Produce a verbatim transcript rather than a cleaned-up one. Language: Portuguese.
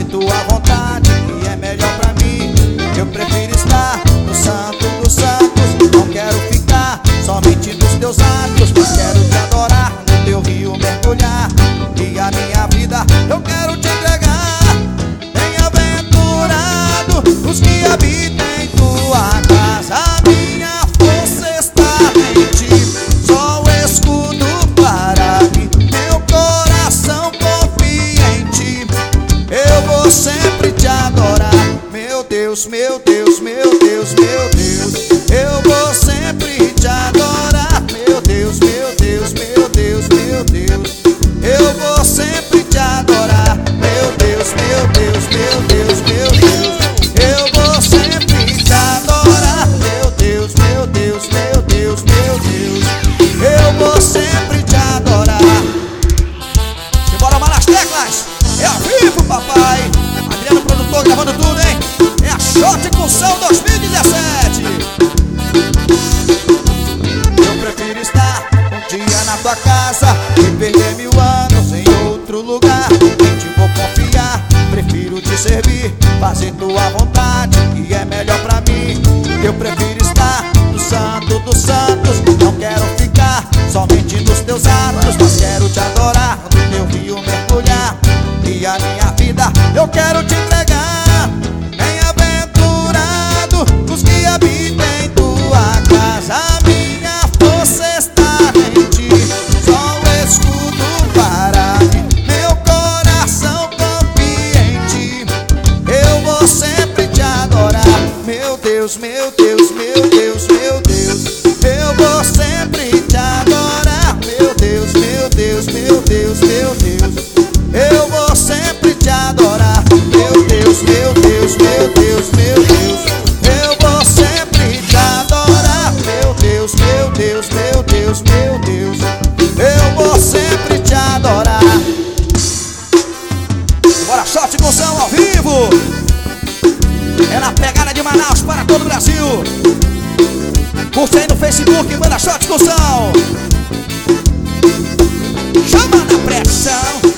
tua vontade, que é melhor pra mim. Eu prefiro estar no santo dos santos. Não quero ficar somente nos teus atos, mas quero te adorar, no teu rio mergulhar. E a minha vida eu quero te entregar. Bem-aventurado os que habitam em tua casa. A minha força está em ti, só o escudo para mim. Meu coração confia em ti, eu vou sempre te adorar. Meu Deus, meu Deus, meu Deus, meu Deus, eu vou sempre te adorar. Meu Deus, meu Deus, meu Deus, meu Deus, eu vou sempre te adorar. Meu Deus, meu Deus, meu Deus, meu Deus, eu vou sempre te adorar. Meu Deus, meu Deus, meu Deus, meu Deus, eu vou sempre te adorar. Simbora, mal as teclas, é ao vivo, papai. Adriano, produtor, gravando tudo, hein? É a Shot Cunção dois mil e dezessete. Eu prefiro estar um dia na tua casa e perder mil anos em outro lugar. Nem te vou confiar, prefiro te servir, fazer tua vontade, que é melhor pra mim. Eu prefiro estar no santo dos santos. Não quero ficar somente nos teus atos, mas quero te adorar, no teu rio mergulhar. E a minha vida eu quero te entregar. Bem-aventurado os que habitam em tua casa. A minha força está em ti, só o escudo para mim. Meu coração confia em ti, eu vou sempre te adorar. Meu Deus, meu Deus, meu Deus, meu Deus, eu vou sempre te adorar. Meu Deus, meu Deus, meu Deus, meu Deus, eu vou sempre te adorar. Meu Deus, meu Deus, meu Deus, meu Deus, eu vou sempre te adorar. Meu Deus, meu Deus, meu Deus, meu Deus, eu vou sempre te adorar. Bora, Shot Cunção ao vivo. É na pegada de Manaus para todo o Brasil. Curte aí no Facebook, manda Shot Cunção. Chama na pressão.